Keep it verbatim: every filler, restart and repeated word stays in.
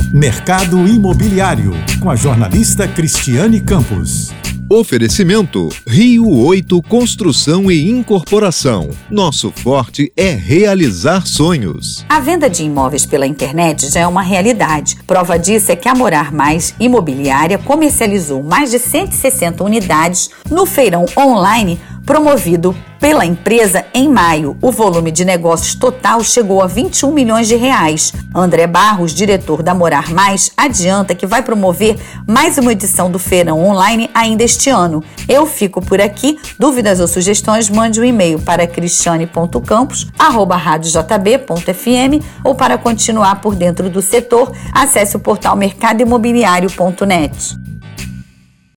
Mercado Imobiliário, com a jornalista Cristiane Campos. Oferecimento Rio oito Construção e Incorporação. Nosso forte é realizar sonhos. A venda de imóveis pela internet já é uma realidade. Prova disso é que a Morar Mais Imobiliária comercializou mais de cento e sessenta unidades no feirão online promovido pela empresa em maio. O volume de negócios total chegou a vinte e um milhões de reais. André Barros, diretor da Morar Mais, adianta que vai promover mais uma edição do feirão online ainda este ano. Eu fico por aqui. Dúvidas ou sugestões, mande um e-mail para cristiane ponto campos arroba rádio j b ponto f m ou para continuar por dentro do setor, acesse o portal mercado imobiliário ponto net.